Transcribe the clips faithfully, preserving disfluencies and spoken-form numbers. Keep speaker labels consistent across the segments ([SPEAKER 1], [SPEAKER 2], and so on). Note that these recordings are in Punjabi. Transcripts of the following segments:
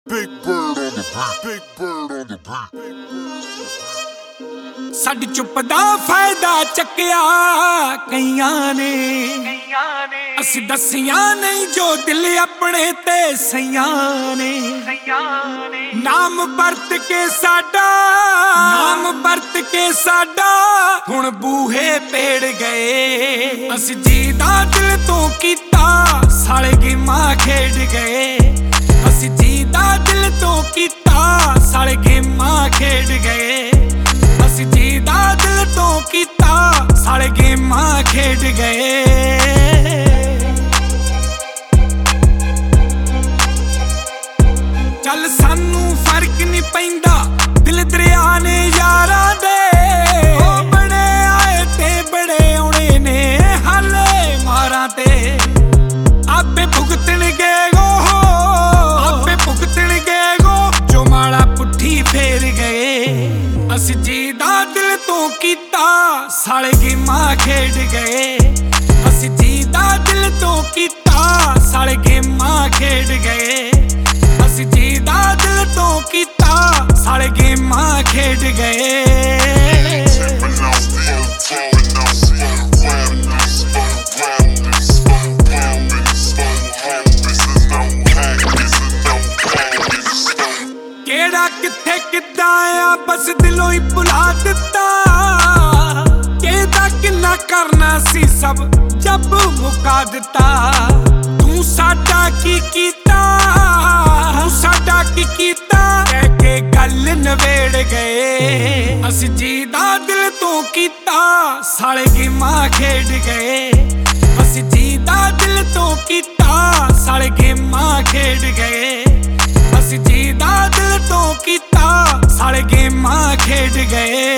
[SPEAKER 1] Big bird on the beat, big bird on the beat.
[SPEAKER 2] ਸਾਡੀ ਚੁੱਪ ਦਾ ਫਾਇਦਾ ਚੱਕਿਆ ਕਈਆਂ ਨੇ ਅਸੀਂ ਦੱਸਿਆ ਨਹੀਂ ਜੋ ਦਿਲ ਆਪਣੇ ਤੇ ਸਈਆਂ ਨੇ ਨਾਮ ਵਰਤ ਕੇ ਸਾਡਾ ਨਾਮ ਵਰਤ ਕੇ ਸਾਡਾ ਹੁਣ ਬੂਹੇ ਪੇੜ ਗਏ ਅਸੀਂ ਜੀ ਦਾ ਦਿਲ ਤੋਂ ਕੀਤਾ ਸਾਲੇ ਗੇਮਾਂ ਖੇਡ ਗਏ ਅਸੀਂ ਜੀ ਦਾ ਦਿਲ ਤੋਂ ਕੀਤਾ ਸਾਲੇ ਗੇਮਾਂ ਖੇਡ ਗਏ ਅਸੀਂ ਜੀ ਦਾ ਦਿਲ ਤੋਂ ਕੀਤਾ ਸਾਲੇ ਗੇਮਾਂ ਖੇਡ ਗਏ ਚੱਲ ਸਾਨੂੰ ਫਰਕ ਨਹੀਂ ਪੈਂਦਾ ਦਿਲ ਦਰਿਆ ਨੇ ਯਾਰਾਂ ਦੇ ਉਹ ਬੜੇ ਆਏ ਤੇ ਬੜੇ ਆਉਣੇ ਨੇ ਹਾਲੇ ਮਾਰਾਂ ਤੇ ਆਪੇ ਭੁਗਤਣਗੇ ਗੋ ਆਪੇ ਭੁਗਤਣਗੇ ਗੋ ਜੋ ਮਾੜਾ ਪੁੱਠੀ ਫੇਰ ਗਏ ਅਸੀਂ ਜੀ ਦਾ ਦਿਲ ਤੋਂ ਕੀਤਾ ਸਾਲੇ ਗੇਮਾਂ ਖੇਡ ਗਏ ਅਸੀਂ ਜੀ ਦਾ ਦਿਲ ਤੋਂ ਕੀਤਾ ਸਾਲੇ ਗੇਮਾਂ ਖੇਡ ਗਏ ਅਸੀਂ ਜੀ ਦਾ ਦਿਲ ਤੋਂ ਕੀਤਾ ਸਾਲੇ ਗੇਮਾਂ ਖੇਡ ਗਏ ਕਿਹੜਾ ਕਿੱਥੇ ਕਿੱਦਾਂ ਆ ਬਸ ਦਿਲੋਂ ਹੀ ਭੁਲਾ ਦਿੱਤਾ ਕਿਹਦਾ ਕਿੰਨਾ ਕਰਨਾ ਸੀ ਸਭ ਜੱਬ ਮੁਕਾ ਦਿੱਤਾ ਤੂੰ ਸਾਡਾ ਕੀ ਕੀਤਾ ਤੂੰ ਸਾਡਾ ਕੀ ਕੀਤਾ ਕਹਿ ਕੇ ਗੱਲ ਨਵੇੜ ਗਏ ਅਸੀਂ ਜੀ ਦਾ ਦਿਲ ਤੋਂ ਕੀਤਾ ਸਾਲੇ ਗੇਮਾਂ ਖੇਡ ਗਏ ਅਸੀਂ ਜੀ ਦਾ ਦਿਲ ਤੋਂ ਕੀਤਾ ਸਾਲੇ ਗੇਮਾਂ ਖੇਡ ਗਏ ਅਸੀਂ ਜੀ ਦਾ ਦਿਲ ਤੋਂ ਕੀਤਾ ਸਾਲੇ ਗੇਮਾਂ ਖੇਡ ਗਏ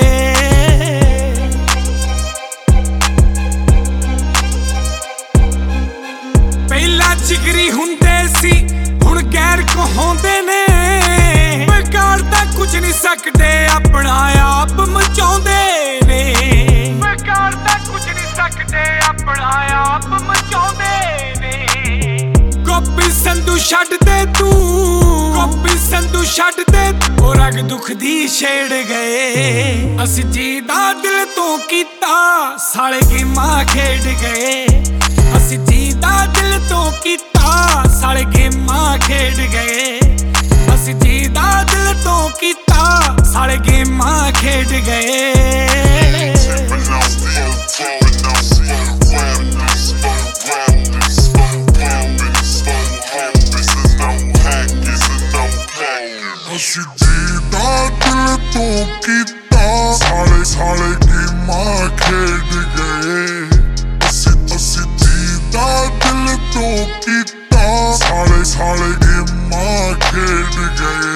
[SPEAKER 2] ਪਹਿਲਾਂ ਜਿਗਰੀ ਹੁੰਦੇ ਸੀ ਹੁਣ ਗੈਰ ਕਹਾਉਂਦੇ ਨੇ ਬੇਕਾਰ ਤਾਂ ਕੁਝ ਨਹੀਂ ਸਕਦੇ ਆਪਣਾ ਆਪ ਮਚਾਉਂਦੇ ਨੇ ਬੇਕਾਰ ਤਾਂ ਕੁਝ ਨਹੀਂ ਸਕਦੇ ਆਪਣਾ ਆਪ ਮਚਾਉਂਦੇ ਨੇ ਗੋਪੀ ਸੰਧੂ ਛੱਡ ਦੇ ਤੂੰ ਗੋਪੀ ਸੰਧੂ ਛੱਡ ਦੇ ਉਹ ਰਗ ਦੁੱਖ ਦੀ ਛੇੜ ਗਏ ਅਸੀਂ ਜੀ ਦਾ ਦਿਲ ਤੋਂ ਕੀਤਾ ਸਾਲੇ ਗੇਮਾਂ ਖੇਡ ਗਏ ਅਸੀਂ ਜੀ ਦਾ ਦਿਲ ਤੋਂ ਕੀਤਾ ਸਾਲੇ ਗੇਮਾਂ ਖੇਡ ਗਏ ਅਸੀਂ ਜੀ ਦਾ ਦਿਲ ਤੋਂ ਕੀਤਾ ਸਾਲੇ ਗੇਮਾਂ ਖੇਡ ਗਏ
[SPEAKER 1] ਅਸੀਂ ਜੀ ਦਾ ਦਿਲ ਤੋਂ ਕੀਤਾ ਸਾਲੇ ਸਾਲੇ ਗੇਮਾਂ ਖੇਡ ਗਏ ਅਸੀਂ ਅਸੀਂ ਜੀ ਦਾ ਦਿਲ ਤੋਂ ਕੀਤਾ ਸਾਲੇ ਸਾਲੇ ਗੇਮਾਂ ਖੇਡ ਗਏ